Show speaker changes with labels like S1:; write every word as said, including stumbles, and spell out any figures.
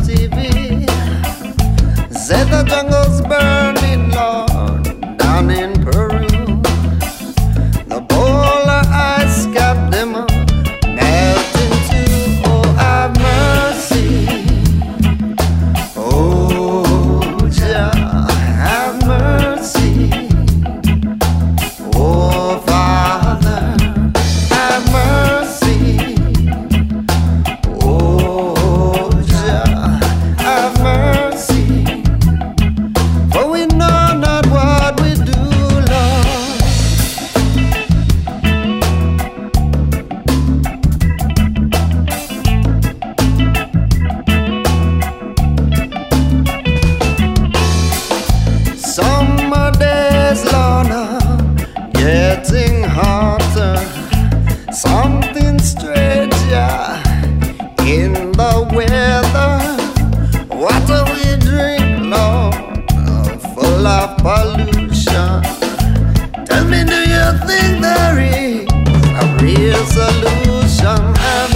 S1: T V. Say the jungle's burning, Lord, down in Peru. The polar ice cap them melting too. Oh, have mercy. Oh, Jah, have mercy. Oh, Father, have mercy. Oh, Jah, have mercy. For we know not what we do, Lord. Summer days, Lord, are getting hotter. Something strange, yeah, in the weather. Water we drink, Lord, uh, full of pollution. Tell me, do you think there is a real solution?